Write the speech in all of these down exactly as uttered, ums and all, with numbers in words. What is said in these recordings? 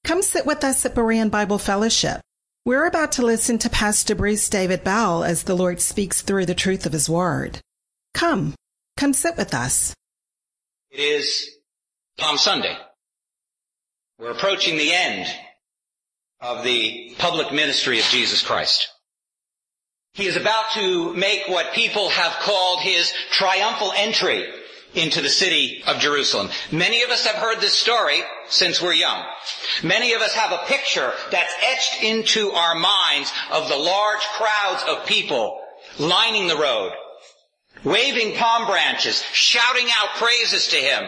Come sit with us at Berean Bible Fellowship. We're about to listen to Pastor Bruce David Bell as the Lord speaks through the truth of his word. Come, come sit with us. It is Palm Sunday. We're approaching the end of the public ministry of Jesus Christ. He is about to make what people have called his triumphal entry into the city of Jerusalem. Many of us have heard this story since we're young. Many of us have a picture that's etched into our minds of the large crowds of people lining the road, waving palm branches, shouting out praises to him.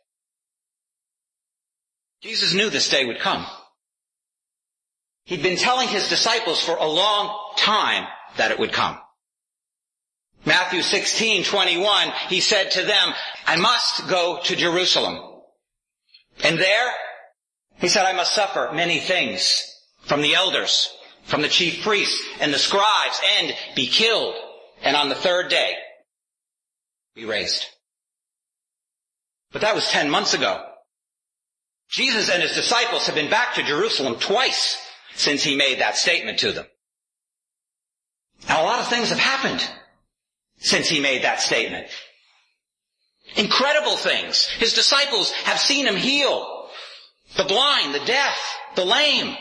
Jesus knew this day would come. He'd been telling his disciples for a long time that it would come. Matthew sixteen twenty-one, he said to them, I must go to Jerusalem. And there, he said, I must suffer many things from the elders, from the chief priests and the scribes, and be killed, and on the third day be raised. But that was ten months ago. Jesus and his disciples have been back to Jerusalem twice since he made that statement to them. Now, a lot of things have happened since he made that statement. Incredible things. His disciples have seen him heal the blind, the deaf, the lame.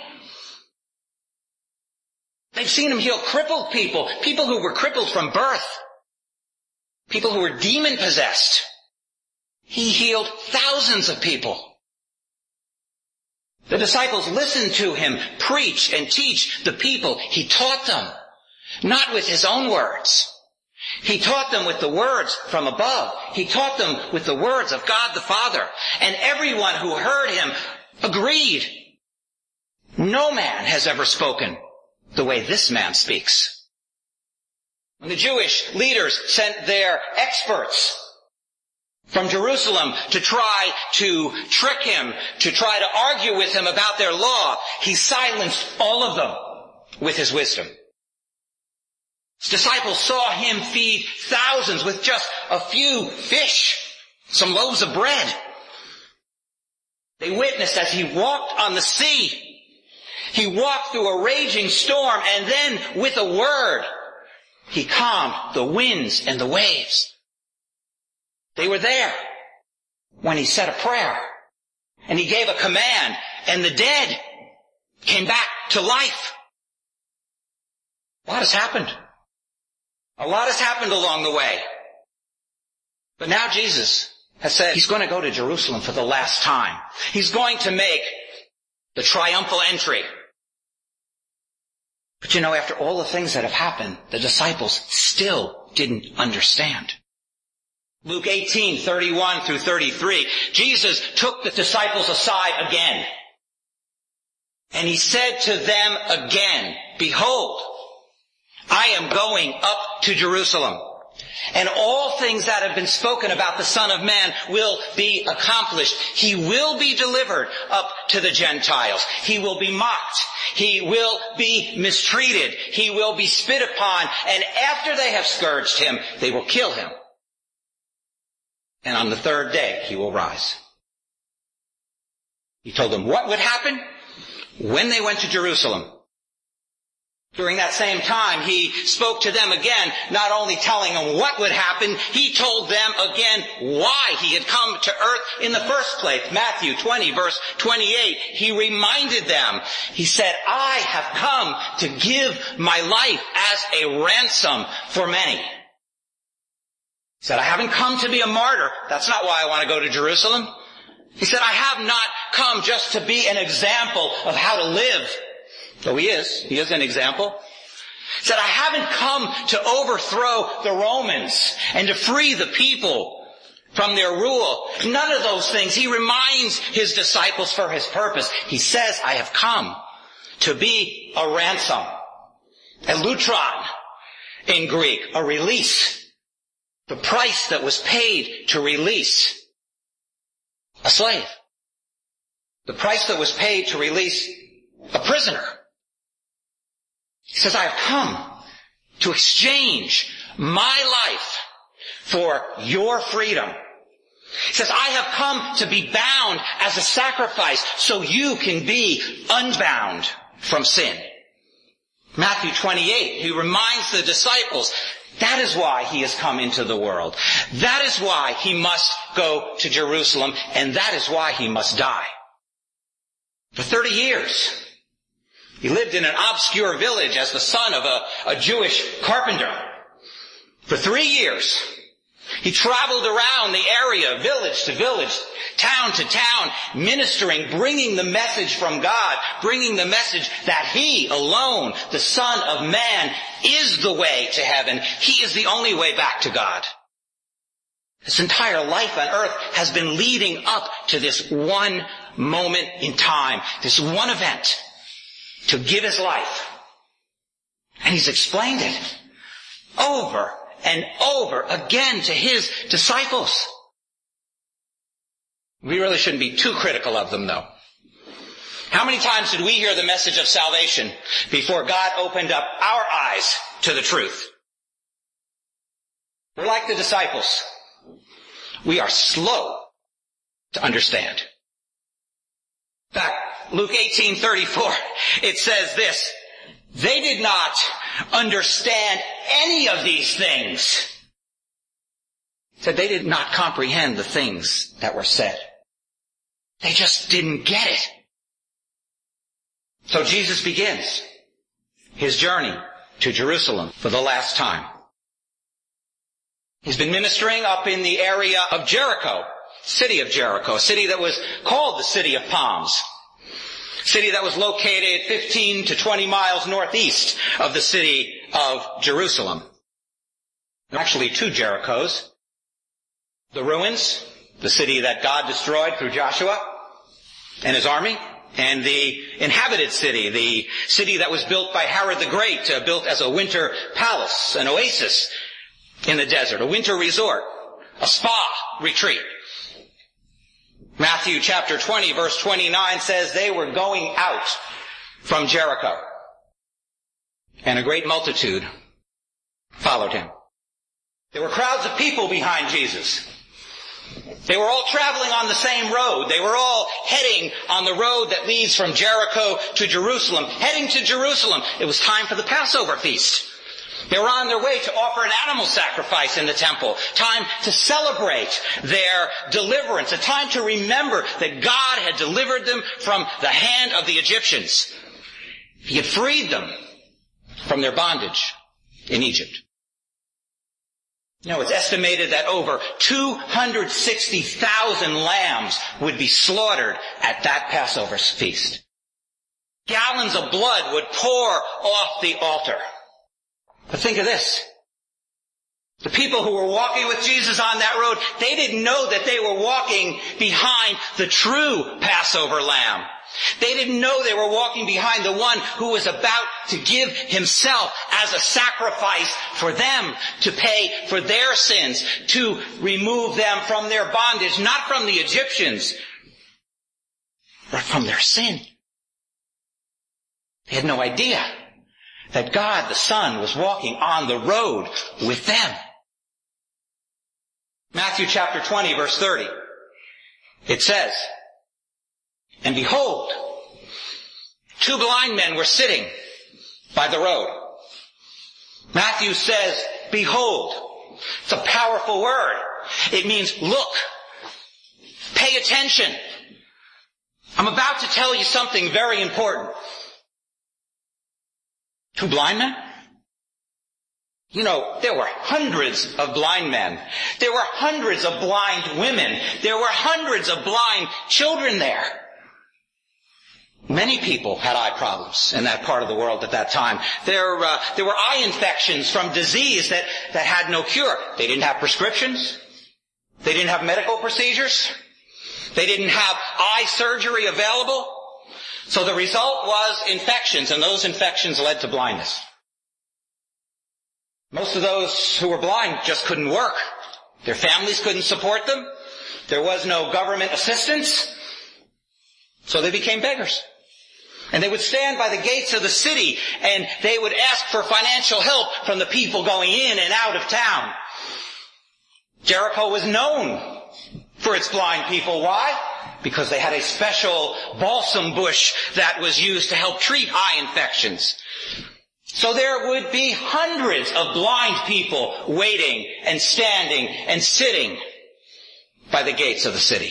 They've seen him heal crippled people, people who were crippled from birth, people who were demon-possessed. He healed thousands of people. The disciples listened to him preach and teach the people. He taught them, not with his own words. He taught them with the words from above. He taught them with the words of God the Father. And everyone who heard him agreed. No man has ever spoken the way this man speaks. When the Jewish leaders sent their experts from Jerusalem to try to trick him, to try to argue with him about their law, he silenced all of them with his wisdom. His disciples saw him feed thousands with just a few fish, some loaves of bread. They witnessed as he walked on the sea. He walked through a raging storm, and then with a word, he calmed the winds and the waves. They were there when he said a prayer, and he gave a command, and the dead came back to life. A lot has happened. A lot has happened along the way. But now Jesus has said he's going to go to Jerusalem for the last time. He's going to make the triumphal entry. But you know, after all the things that have happened, the disciples still didn't understand. Luke eighteen thirty-one through thirty-three, Jesus took the disciples aside again. And he said to them again, behold, I am going up to Jerusalem, and all things that have been spoken about the Son of Man will be accomplished. He will be delivered up to the Gentiles. He will be mocked. He will be mistreated. He will be spit upon. And after they have scourged him, they will kill him. And on the third day, he will rise. He told them what would happen when they went to Jerusalem. During that same time, he spoke to them again, not only telling them what would happen, he told them again why he had come to earth in the first place. Matthew twenty, verse twenty-eight, he reminded them. He said, I have come to give my life as a ransom for many. He said, I haven't come to be a martyr. That's not why I want to go to Jerusalem. He said, I have not come just to be an example of how to live. Though he is. He is an example. He said, I haven't come to overthrow the Romans and to free the people from their rule. None of those things. He reminds his disciples for his purpose. He says, I have come to be a ransom. A lutron in Greek. A release. The price that was paid to release a slave. The price that was paid to release a prisoner. He says, I have come to exchange my life for your freedom. He says, I have come to be bound as a sacrifice so you can be unbound from sin. Matthew twenty-eight, he reminds the disciples, that is why he has come into the world. That is why he must go to Jerusalem, and that is why he must die. For thirty years, he lived in an obscure village as the son of a, a Jewish carpenter. For three years, he traveled around the area, village to village, town to town, ministering, bringing the message from God, bringing the message that he alone, the Son of Man, is the way to heaven. He is the only way back to God. His entire life on earth has been leading up to this one moment in time, this one event, to give his life. And he's explained it over and over again to his disciples. We really shouldn't be too critical of them, though. How many times did we hear the message of salvation before God opened up our eyes to the truth? We're like the disciples. We are slow to understand. In fact, Luke eighteen thirty-four, it says this, they did not understand any of these things. It said they did not comprehend the things that were said. They just didn't get it. So Jesus begins his journey to Jerusalem for the last time. He's been ministering up in the area of Jericho, city of Jericho, a city that was called the City of Palms. City that was located fifteen to twenty miles northeast of the city of Jerusalem. Actually, two Jerichos. The ruins, the city that God destroyed through Joshua and his army, and the inhabited city, the city that was built by Herod the Great, uh, built as a winter palace, an oasis in the desert, a winter resort, a spa retreat. Matthew chapter twenty verse twenty-nine says they were going out from Jericho, and a great multitude followed him. There were crowds of people behind Jesus. They were all traveling on the same road. They were all heading on the road that leads from Jericho to Jerusalem, heading to Jerusalem. It was time for the Passover feast. They were on their way to offer an animal sacrifice in the temple. Time to celebrate their deliverance. A time to remember that God had delivered them from the hand of the Egyptians. He had freed them from their bondage in Egypt. You know, it's estimated that over two hundred sixty thousand lambs would be slaughtered at that Passover feast. Gallons of blood would pour off the altar. But think of this. The people who were walking with Jesus on that road, they didn't know that they were walking behind the true Passover lamb. They didn't know they were walking behind the one who was about to give himself as a sacrifice for them, to pay for their sins, to remove them from their bondage, not from the Egyptians, but from their sin. They had no idea that God the Son was walking on the road with them. Matthew chapter twenty verse thirty. It says, and behold, two blind men were sitting by the road. Matthew says, behold. It's a powerful word. It means look. Pay attention. I'm about to tell you something very important. Two blind men? You know, there were hundreds of blind men. There were hundreds of blind women. There were hundreds of blind children there. Many people had eye problems in that part of the world at that time. There, uh, there were eye infections from disease that, that had no cure. They didn't have prescriptions. They didn't have medical procedures. They didn't have eye surgery available. So the result was infections, and those infections led to blindness. Most of those who were blind just couldn't work. Their families couldn't support them. There was no government assistance. So they became beggars. And they would stand by the gates of the city, and they would ask for financial help from the people going in and out of town. Jericho was known for its blind people. Why? Because they had a special balsam bush that was used to help treat eye infections. So there would be hundreds of blind people waiting and standing and sitting by the gates of the city.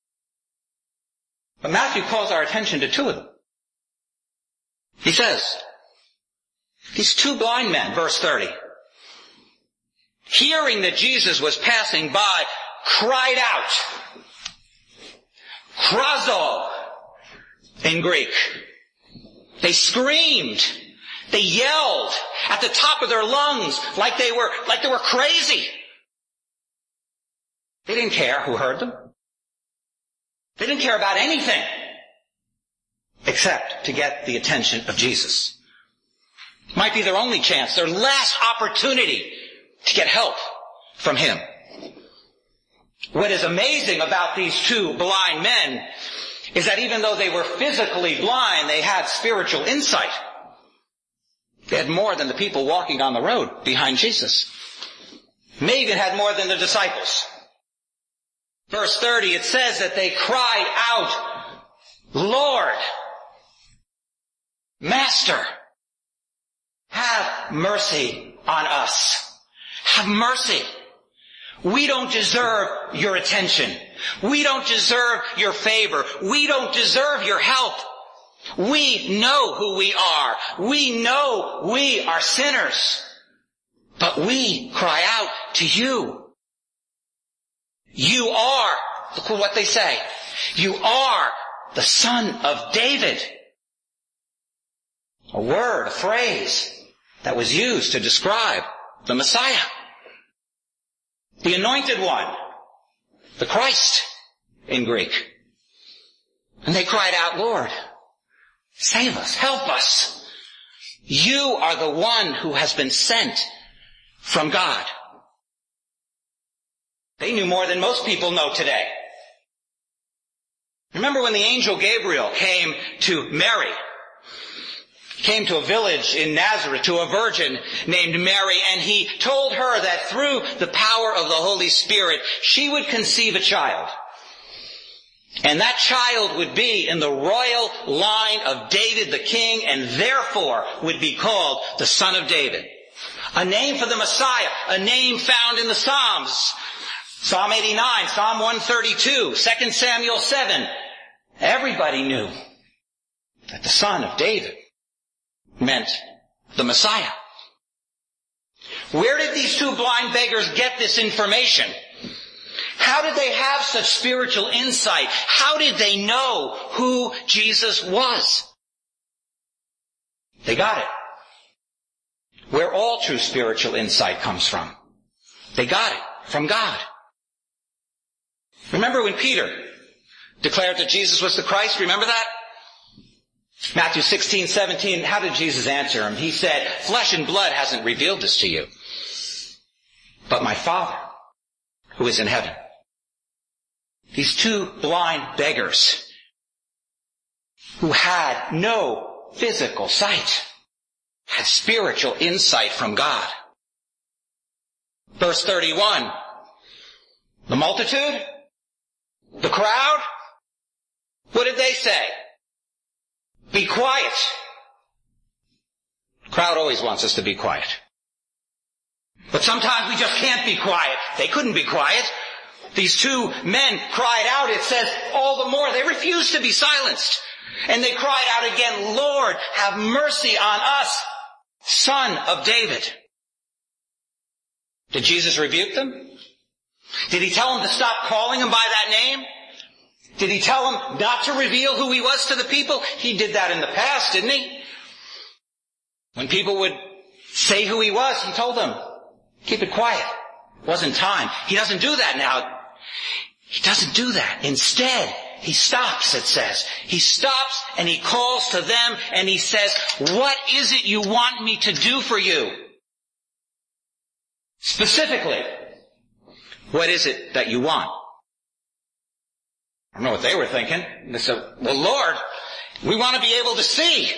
But Matthew calls our attention to two of them. He says, these two blind men, verse thirty, hearing that Jesus was passing by, cried out. Krazo in Greek. They screamed. They yelled at the top of their lungs like they were, like they were crazy. They didn't care who heard them. They didn't care about anything except to get the attention of Jesus. Might be their only chance, their last opportunity to get help from him. What is amazing about these two blind men is that even though they were physically blind, they had spiritual insight. They had more than the people walking on the road behind Jesus. They even had more than the disciples. Verse thirty, it says that they cried out, Lord, Master, have mercy on us. Have mercy. We don't deserve your attention. We don't deserve your favor. We don't deserve your help. We know who we are. We know we are sinners. But we cry out to you. You are, look at what they say, you are the Son of David. A word, a phrase that was used to describe the Messiah. The Anointed One, the Christ in Greek. And they cried out, Lord, save us, help us. You are the one who has been sent from God. They knew more than most people know today. Remember when the angel Gabriel came to Mary, came to a village in Nazareth, to a virgin named Mary, and he told her that through the power of the Holy Spirit, she would conceive a child. And that child would be in the royal line of David the king, and therefore would be called the Son of David. A name for the Messiah, a name found in the Psalms. Psalm eighty-nine, Psalm one thirty-two, Second Samuel seven. Everybody knew that the Son of David meant the Messiah. Where did these two blind beggars get this information? How did they have such spiritual insight? How did they know who Jesus was? They got it. Where all true spiritual insight comes from. They got it from God. Remember when Peter declared that Jesus was the Christ? Remember that? Matthew sixteen, seventeen, how did Jesus answer him? He said, flesh and blood hasn't revealed this to you, but my Father who is in heaven. These two blind beggars who had no physical sight had spiritual insight from God. Verse thirty-one, the multitude, the crowd, what did they say? Be quiet. The crowd always wants us to be quiet. But sometimes we just can't be quiet. They couldn't be quiet. These two men cried out, it says, all the more. They refused to be silenced. And they cried out again, Lord, have mercy on us, Son of David. Did Jesus rebuke them? Did he tell them to stop calling him by that name? Did he tell them not to reveal who he was to the people? He did that in the past, didn't he? When people would say who he was, he told them, keep it quiet. It wasn't time. He doesn't do that now. He doesn't do that. Instead, he stops, it says. He stops and he calls to them and he says, what is it you want me to do for you? Specifically, what is it that you want? I don't know what they were thinking. They said, well, Lord, we want to be able to see.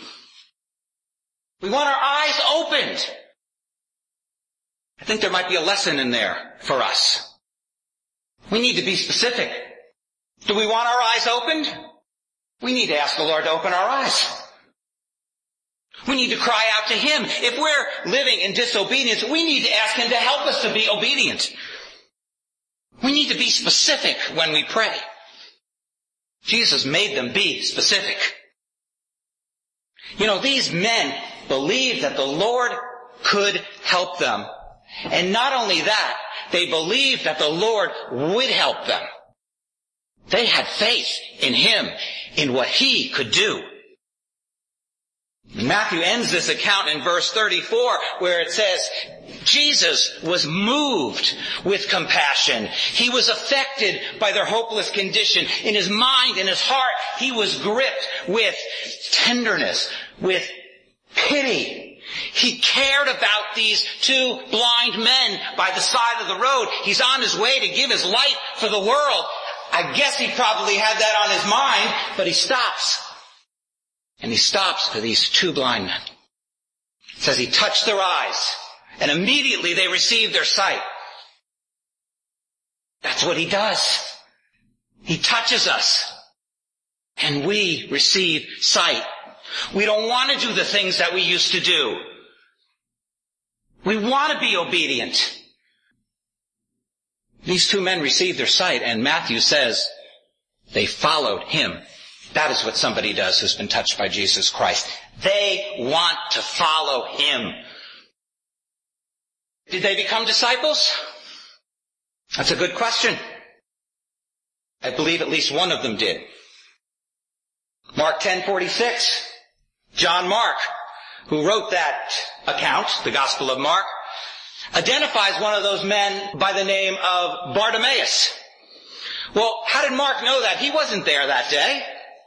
We want our eyes opened. I think there might be a lesson in there for us. We need to be specific. Do we want our eyes opened? We need to ask the Lord to open our eyes. We need to cry out to Him. If we're living in disobedience, we need to ask Him to help us to be obedient. We need to be specific when we pray. Jesus made them be specific. You know, these men believed that the Lord could help them. And not only that, they believed that the Lord would help them. They had faith in Him, in what He could do. Matthew ends this account in verse thirty-four, where it says, Jesus was moved with compassion. He was affected by their hopeless condition. In His mind, in His heart, He was gripped with tenderness, with pity. He cared about these two blind men by the side of the road. He's on his way to give his life for the world. I guess he probably had that on his mind, but he stops. And he stops for these two blind men. It says he touched their eyes, and immediately they received their sight. That's what He does. He touches us, and we receive sight. We don't want to do the things that we used to do. We want to be obedient. These two men received their sight, and Matthew says they followed Him. That is what somebody does who's been touched by Jesus Christ. They want to follow Him. Did they become disciples? That's a good question. I believe at least one of them did. Mark ten forty-six. John Mark, who wrote that account, the Gospel of Mark, identifies one of those men by the name of Bartimaeus. Well, how did Mark know that? He wasn't there that day.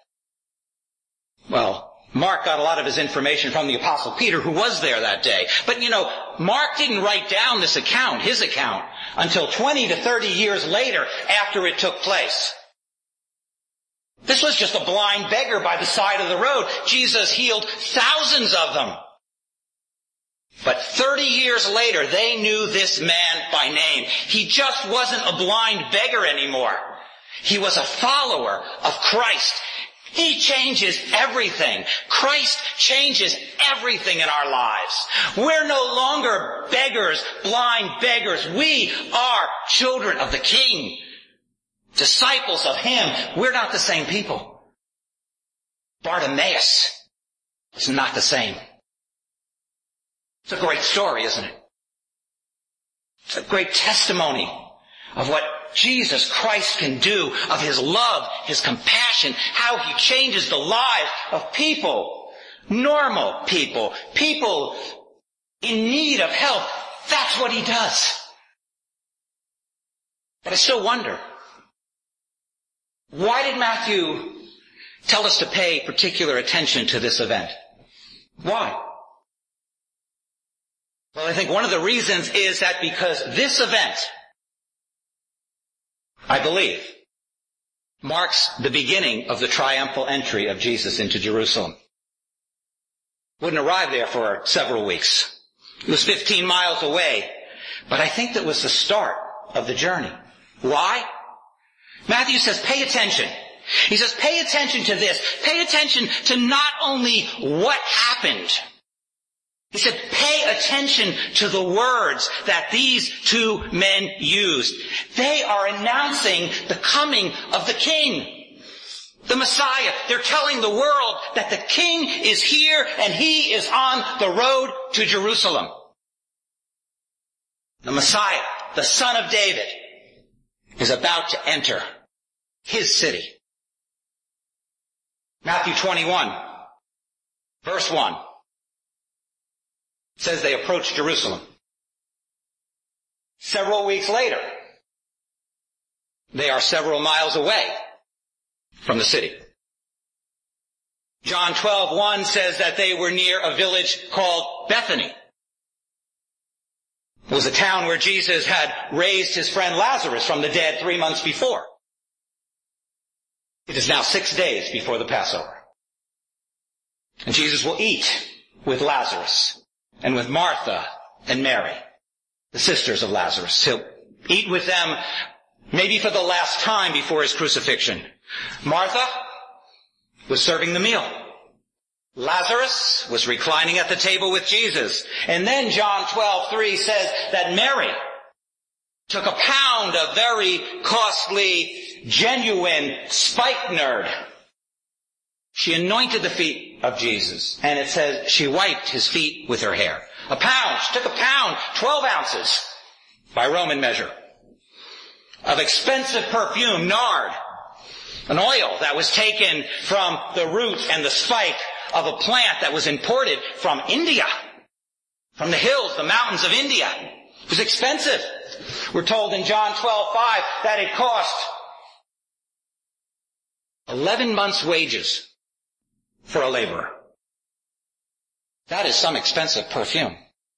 Well, Mark got a lot of his information from the Apostle Peter, who was there that day. But, you know, Mark didn't write down this account, his account, until twenty to thirty years later after it took place. This was just a blind beggar by the side of the road. Jesus healed thousands of them. But thirty years later, they knew this man by name. He just wasn't a blind beggar anymore. He was a follower of Christ. He changes everything. Christ changes everything in our lives. We're no longer beggars, blind beggars. We are children of the King, disciples of Him. We're not the same people. Bartimaeus is not the same. It's a great story, isn't it? It's a great testimony of what Jesus Christ can do, of His love, His compassion, how He changes the lives of people, normal people, people in need of help. That's what He does. But I still wonder, why did Matthew tell us to pay particular attention to this event? Why? Well, I think one of the reasons is that because this event, I believe, marks the beginning of the triumphal entry of Jesus into Jerusalem. Wouldn't arrive there for several weeks. It was fifteen miles away, but I think that was the start of the journey. Why? Matthew says, pay attention. He says, pay attention to this. Pay attention to not only what happened. He said, pay attention to the words that these two men used. They are announcing the coming of the King, the Messiah. They're telling the world that the King is here and He is on the road to Jerusalem. The Messiah, the Son of David, is about to enter His city. Matthew twenty-one, verse one. Says they approached Jerusalem. Several weeks later, they are several miles away from the city. John twelve one says that they were near a village called Bethany. It was a town where Jesus had raised his friend Lazarus from the dead three months before. It is now six days before the Passover. And Jesus will eat with Lazarus and with Martha and Mary, the sisters of Lazarus. He'll eat with them maybe for the last time before his crucifixion. Martha was serving the meal. Lazarus was reclining at the table with Jesus. And then John twelve three says that Mary took a pound of very costly, genuine spikenard. She anointed the feet of Jesus. And it says she wiped his feet with her hair. A pound. She took a pound, twelve ounces, by Roman measure, of expensive perfume, nard, an oil that was taken from the root and the spike of a plant that was imported from India, from the hills, the mountains of India. It was expensive. We're told in John twelve five that it cost eleven months' wages for a laborer. That is some expensive perfume.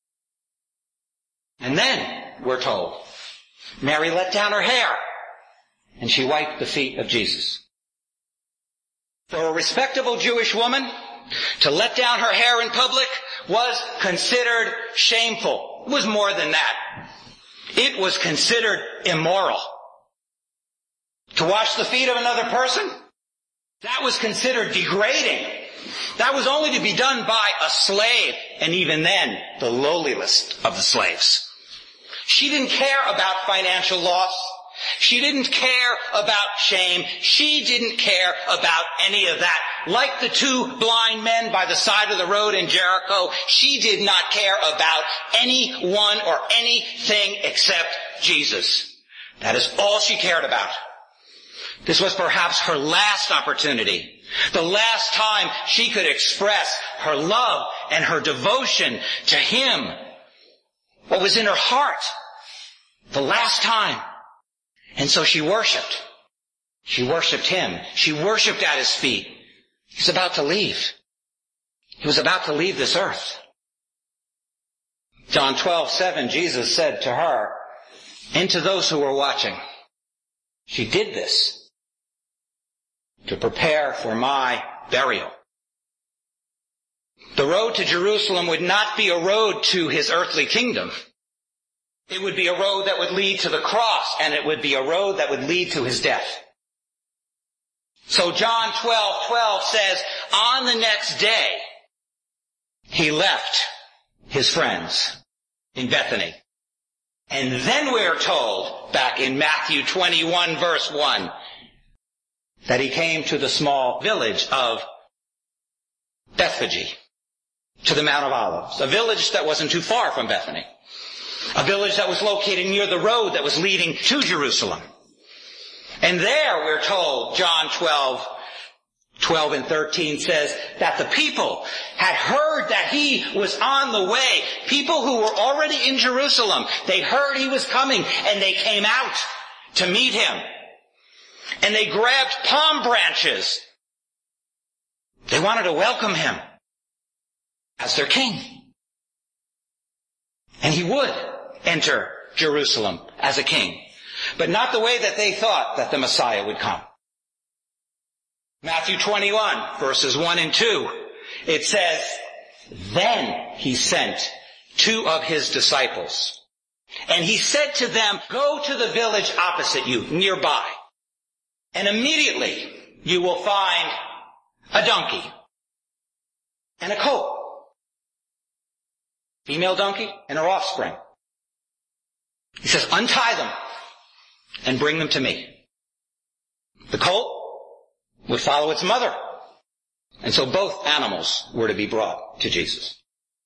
And then, we're told, Mary let down her hair and she wiped the feet of Jesus. For a respectable Jewish woman, to let down her hair in public was considered shameful. It was more than that. It was considered immoral. To wash the feet of another person, that was considered degrading. That was only to be done by a slave, and even then, the lowliest of the slaves. She didn't care about financial loss. She didn't care about shame. She didn't care about any of that. Like the two blind men by the side of the road in Jericho, she did not care about anyone or anything except Jesus. That is all she cared about. This was perhaps her last opportunity. The last time she could express her love and her devotion to him. What was in her heart. The last time. And so she worshiped. She worshiped him. She worshiped at his feet. He's about to leave. He was about to leave this earth. John twelve seven, Jesus said to her and to those who were watching, she did this to prepare for my burial. The road to Jerusalem would not be a road to his earthly kingdom. It would be a road that would lead to the cross, and it would be a road that would lead to his death. So John twelve twelve says, on the next day, he left his friends in Bethany. And then we're told, back in Matthew twenty-one verse one, that he came to the small village of Bethphage, to the Mount of Olives, a village that wasn't too far from Bethany, a village that was located near the road that was leading to Jerusalem. And there, we're told, John twelve, twelve and thirteen says that the people had heard that he was on the way. People who were already in Jerusalem, they heard he was coming, and they came out to meet him. And they grabbed palm branches. They wanted to welcome him as their king. And he would enter Jerusalem as a king. But not the way that they thought that the Messiah would come. Matthew twenty-one, verses one and two, it says, then he sent two of his disciples. And he said to them, go to the village opposite you, nearby. And immediately you will find a donkey and a colt. Female donkey and her offspring. He says, untie them and bring them to me. The colt would follow its mother. And so both animals were to be brought to Jesus.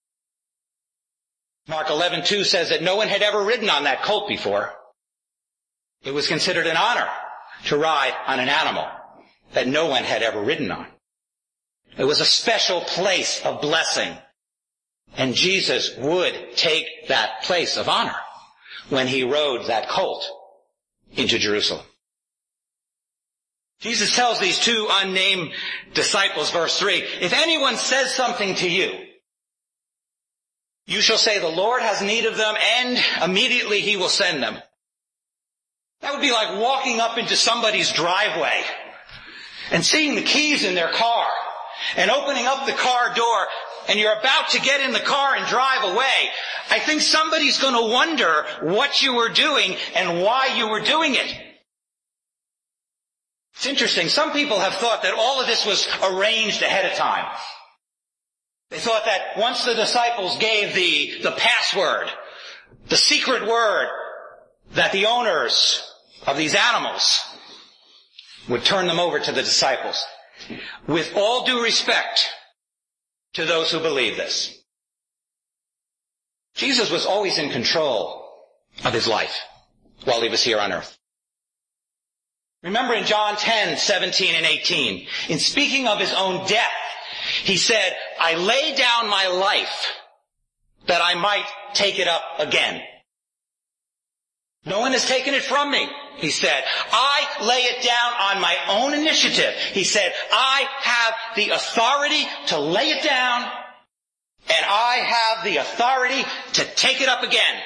Mark eleven two says that no one had ever ridden on that colt before. It was considered an honor to ride on an animal that no one had ever ridden on. It was a special place of blessing. And Jesus would take that place of honor when he rode that colt into Jerusalem. Jesus tells these two unnamed disciples, verse three, if anyone says something to you, you shall say the Lord has need of them, and immediately he will send them. That would be like walking up into somebody's driveway and seeing the keys in their car and opening up the car door, and you're about to get in the car and drive away. I think somebody's going to wonder what you were doing and why you were doing it. It's interesting. Some people have thought that all of this was arranged ahead of time. They thought that once the disciples gave the, the password, the secret word, that the owners of these animals would turn them over to the disciples. With all due respect to those who believe this, Jesus was always in control of his life while he was here on earth. Remember in John ten, seventeen and eighteen, in speaking of his own death, he said, I lay down my life that I might take it up again. No one has taken it from me, he said. I lay it down on my own initiative. He said, I have the authority to lay it down, and I have the authority to take it up again.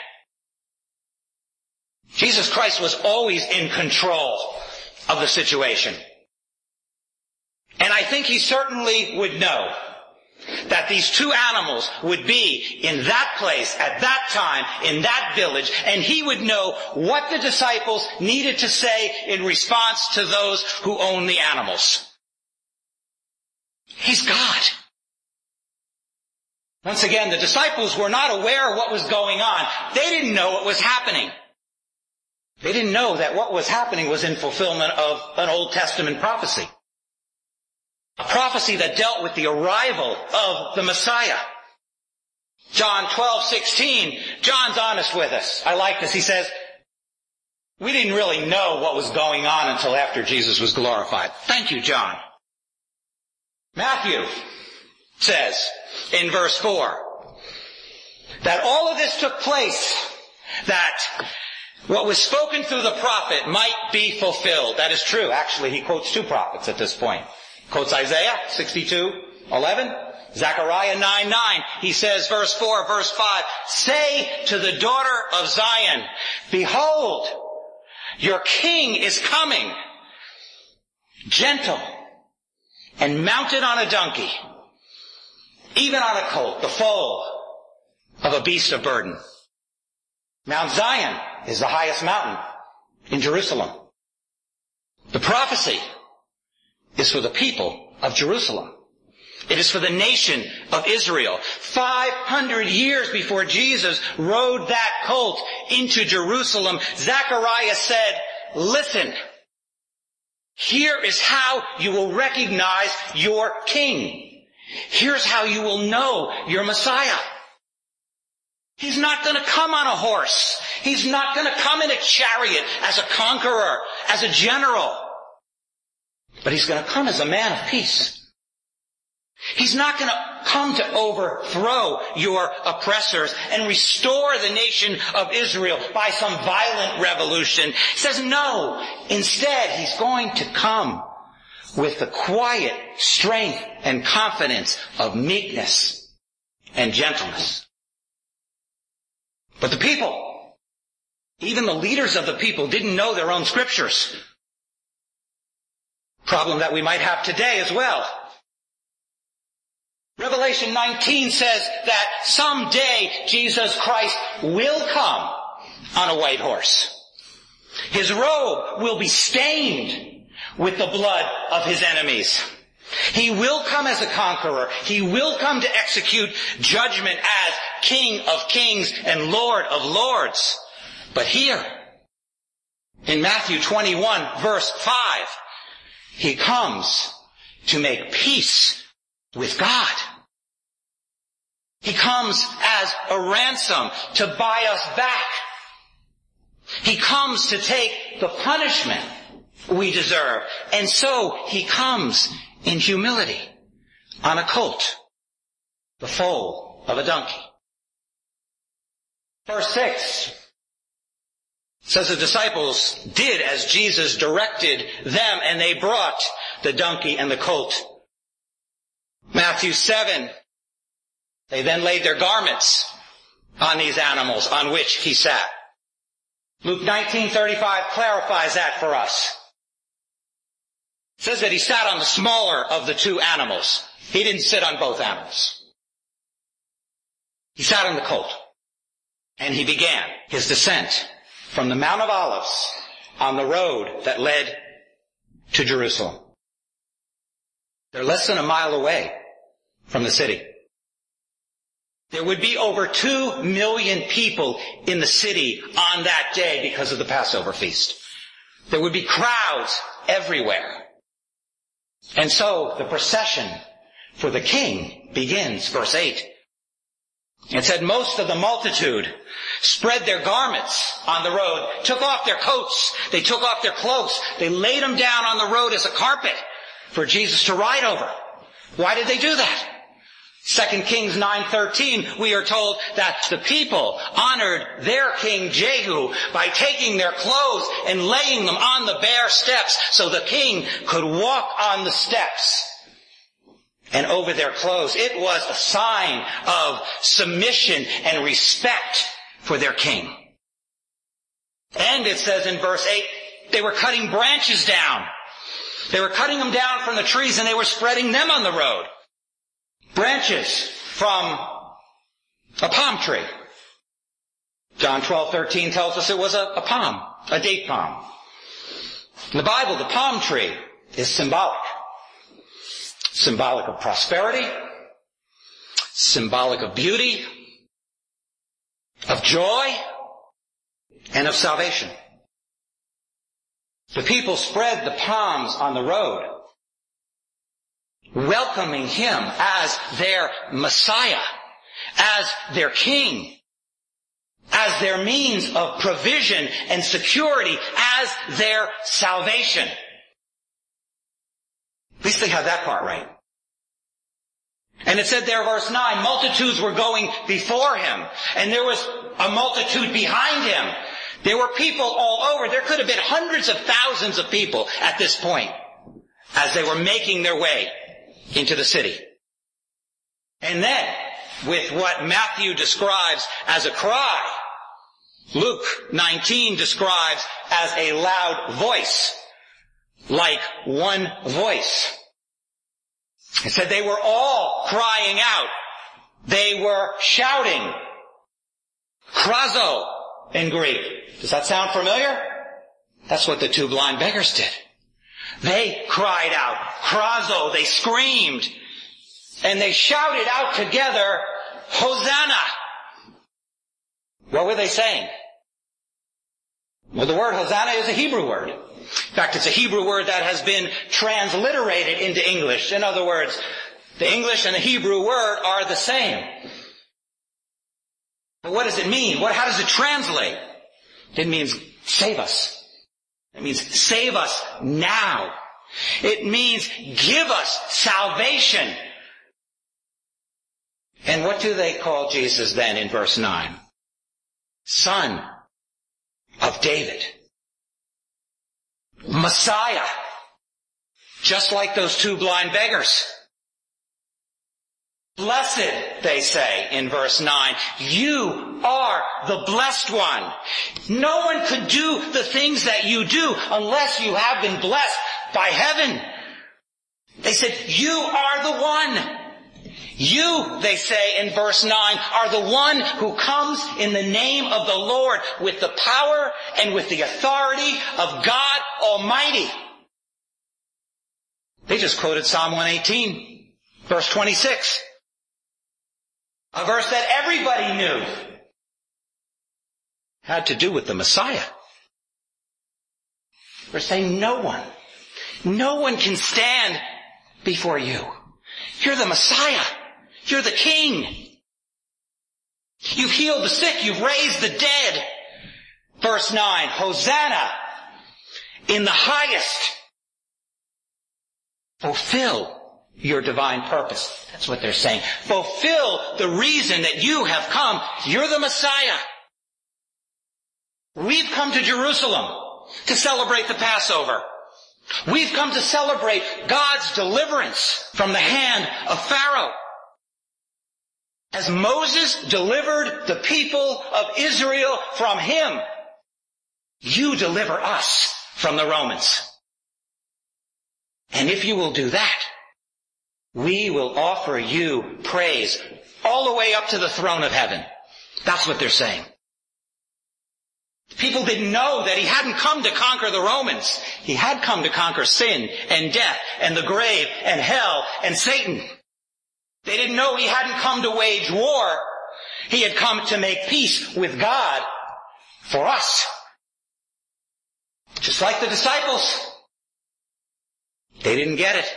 Jesus Christ was always in control of the situation. And I think he certainly would know that these two animals would be in that place, at that time, in that village, and he would know what the disciples needed to say in response to those who own the animals. He's God. Once again, the disciples were not aware of what was going on. They didn't know what was happening. They didn't know that what was happening was in fulfillment of an Old Testament prophecy. A prophecy that dealt with the arrival of the Messiah. John twelve sixteen, John's honest with us. I like this. He says, we didn't really know what was going on until after Jesus was glorified. Thank you, John. Matthew says in verse four that all of this took place that what was spoken through the prophet might be fulfilled. That is true. Actually, he quotes two prophets at this point. Quotes Isaiah sixty-two eleven, Zechariah nine nine. He says, verse four, verse five, say to the daughter of Zion, behold, your king is coming, gentle and mounted on a donkey, even on a colt, the foal of a beast of burden. Mount Zion is the highest mountain in Jerusalem. The prophecy is for the people of Jerusalem. It is for the nation of Israel. five hundred years before Jesus rode that colt into Jerusalem, Zechariah said, listen, here is how you will recognize your king. Here's how you will know your Messiah. He's not going to come on a horse. He's not going to come in a chariot as a conqueror, as a general. But he's going to come as a man of peace. He's not going to come to overthrow your oppressors and restore the nation of Israel by some violent revolution. He says no. Instead, he's going to come with the quiet strength and confidence of meekness and gentleness. But the people, even the leaders of the people, didn't know their own scriptures. Problem that we might have today as well. Revelation nineteen says that someday Jesus Christ will come on a white horse. His robe will be stained with the blood of his enemies. He will come as a conqueror. He will come to execute judgment as King of kings and Lord of lords. But here, in Matthew twenty-one, verse five, he comes to make peace with God. He comes as a ransom to buy us back. He comes to take the punishment we deserve. And so he comes in humility on a colt, the foal of a donkey. Verse six says the disciples did as Jesus directed them, and they brought the donkey and the colt. Matthew seven, they then laid their garments on these animals on which he sat. Luke nineteen thirty-five clarifies that for us. It says that he sat on the smaller of the two animals. He didn't sit on both animals. He sat on the colt. And he began his descent from the Mount of Olives on the road that led to Jerusalem. They're less than a mile away from the city. There would be over two million people in the city on that day because of the Passover feast. There would be crowds everywhere. And so the procession for the king begins, verse eight. It said, most of the multitude spread their garments on the road, took off their coats, they took off their cloaks, they laid them down on the road as a carpet for Jesus to ride over. Why did they do that? Second Kings nine thirteen, we are told that the people honored their king Jehu by taking their clothes and laying them on the bare steps so the king could walk on the steps and over their clothes. It was a sign of submission and respect for their king. And it says in verse eight, they were cutting branches down. They were cutting them down from the trees and they were spreading them on the road. Branches from a palm tree. John twelve thirteen tells us it was a, a palm, a date palm. In the Bible, the palm tree is symbolic. Symbolic of prosperity, symbolic of beauty, of joy, and of salvation. The people spread the palms on the road, welcoming him as their Messiah, as their king, as their means of provision and security, as their salvation. At least they have that part right. And it said there, verse nine, multitudes were going before him, and there was a multitude behind him. There were people all over. There could have been hundreds of thousands of people at this point as they were making their way into the city. And then, with what Matthew describes as a cry, Luke nineteen describes as a loud voice, like one voice. It said they were all crying out. They were shouting. Krazo in Greek. Does that sound familiar? That's what the two blind beggars did. They cried out. Krazo. They screamed. And they shouted out together, Hosanna. What were they saying? Well, the word Hosanna is a Hebrew word. In fact, it's a Hebrew word that has been transliterated into English. In other words, the English and the Hebrew word are the same. But what does it mean? What, how does it translate? It means save us. It means save us now. It means give us salvation. And what do they call Jesus then in verse nine? Son of David. Messiah. Just like those two blind beggars. Blessed, they say in verse nine, you are the blessed one. No one could do the things that you do unless you have been blessed by heaven. They said, you are the one. You, they say in verse nine, are the one who comes in the name of the Lord with the power and with the authority of God Almighty. They just quoted Psalm one eighteen, verse twenty-six. A verse that everybody knew had to do with the Messiah. We're saying no one, no one can stand before you. You're the Messiah. You're the King. You've healed the sick. You've raised the dead. Verse nine, Hosanna in the highest. Fulfill your divine purpose. That's what they're saying. Fulfill the reason that you have come. You're the Messiah. We've come to Jerusalem to celebrate the Passover. We've come to celebrate God's deliverance from the hand of Pharaoh. As Moses delivered the people of Israel from him, you deliver us from the Romans. And if you will do that, we will offer you praise all the way up to the throne of heaven. That's what they're saying. People didn't know that he hadn't come to conquer the Romans. He had come to conquer sin and death and the grave and hell and Satan. They didn't know he hadn't come to wage war. He had come to make peace with God for us. Just like the disciples. They didn't get it.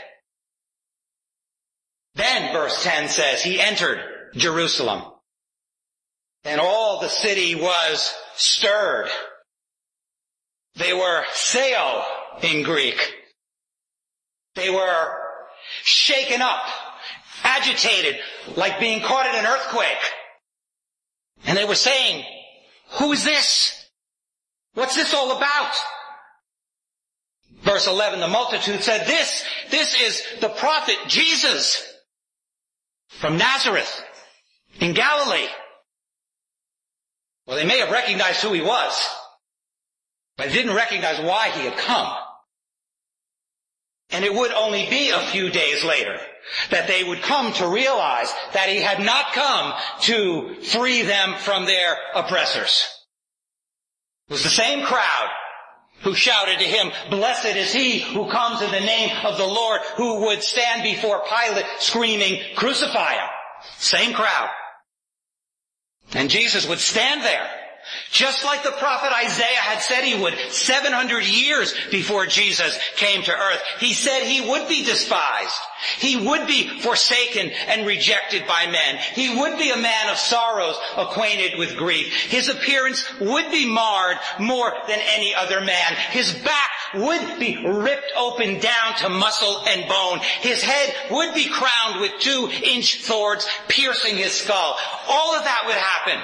Then, verse ten says, he entered Jerusalem. And all the city was stirred. They were seo in Greek. They were shaken up, agitated, like being caught in an earthquake. And they were saying, who is this? What's this all about? Verse eleven, the multitude said, this, this is the prophet Jesus from Nazareth in Galilee. Well, they may have recognized who he was, but they didn't recognize why he had come. And it would only be a few days later that they would come to realize that he had not come to free them from their oppressors. It was the same crowd who shouted to him, blessed is he who comes in the name of the Lord, who would stand before Pilate screaming, crucify him. Same crowd. And Jesus would stand there, just like the prophet Isaiah had said he would, seven hundred years before Jesus came to earth. He said he would be despised. He would be forsaken and rejected by men. He would be a man of sorrows, acquainted with grief. His appearance would be marred more than any other man. His back would be ripped open down to muscle and bone. His head would be crowned with two-inch thorns piercing his skull. All of that would happen.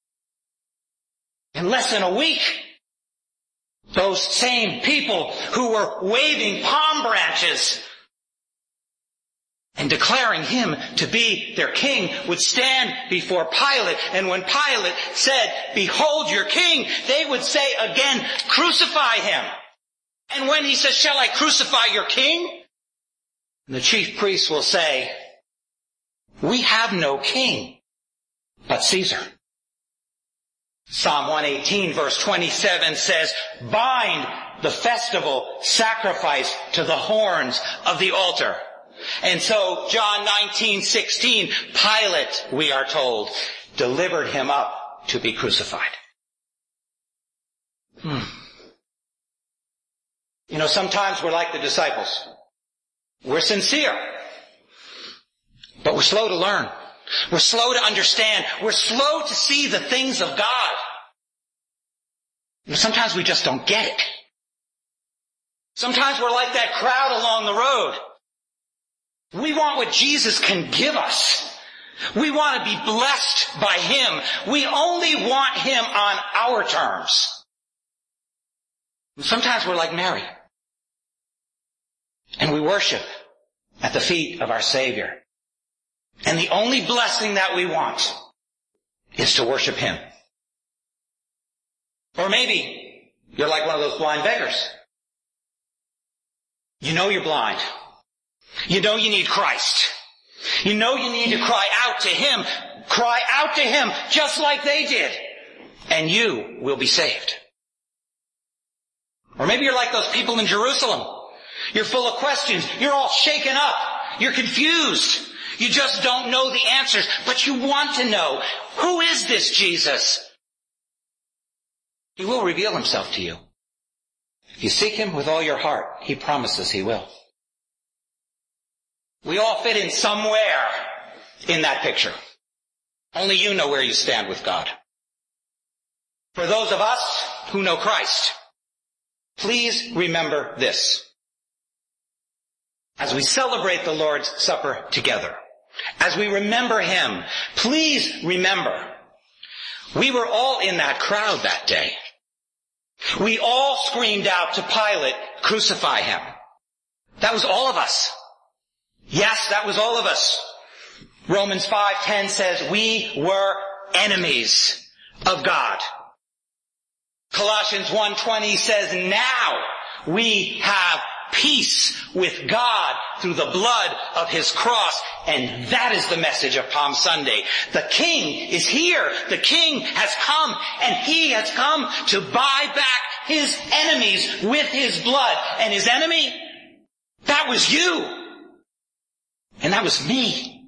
In less than a week, those same people who were waving palm branches and declaring him to be their king would stand before Pilate. And when Pilate said, behold your king, they would say again, crucify him. And when he says, shall I crucify your king? And the chief priests will say, we have no king but Caesar. Psalm one eighteen verse twenty-seven says, bind the festival sacrifice to the horns of the altar. And so John nineteen sixteen, Pilate, we are told, delivered him up to be crucified. Hmm. You know, sometimes we're like the disciples. We're sincere, but we're slow to learn. We're slow to understand. We're slow to see the things of God. You know, sometimes we just don't get it. Sometimes we're like that crowd along the road. We want what Jesus can give us. We want to be blessed by him. We only want him on our terms. And sometimes we're like Mary. And we worship at the feet of our Savior. And the only blessing that we want is to worship him. Or maybe you're like one of those blind beggars. You know you're blind. You know you need Christ. You know you need to cry out to him. Cry out to him just like they did. And you will be saved. Or maybe you're like those people in Jerusalem. You're full of questions. You're all shaken up. You're confused. You just don't know the answers, but you want to know, who is this Jesus? He will reveal himself to you. If you seek him with all your heart, he promises he will. We all fit in somewhere in that picture. Only you know where you stand with God. For those of us who know Christ, please remember this. As we celebrate the Lord's Supper together, as we remember him, please remember, we were all in that crowd that day. We all screamed out to Pilate, crucify him. That was all of us. Yes, that was all of us. Romans five ten says we were enemies of God. Colossians one twenty says now we have peace with God through the blood of his cross. And that is the message of Palm Sunday. The King is here. The King has come, and he has come to buy back his enemies with his blood. And his enemy, that was you. And that was me.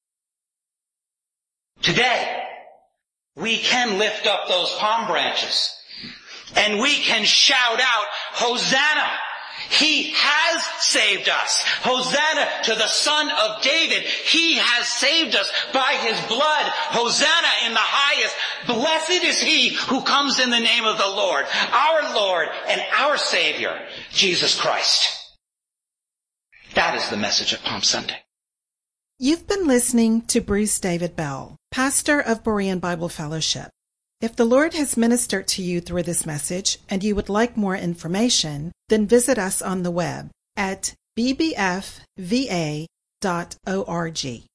Today, we can lift up those palm branches and we can shout out, Hosanna! He has saved us. Hosanna to the Son of David. He has saved us by his blood. Hosanna in the highest. Blessed is he who comes in the name of the Lord, our Lord and our Savior, Jesus Christ. That is the message of Palm Sunday. You've been listening to Bruce David Bell, pastor of Berean Bible Fellowship. If the Lord has ministered to you through this message and you would like more information, then visit us on the web at b b f v a dot org.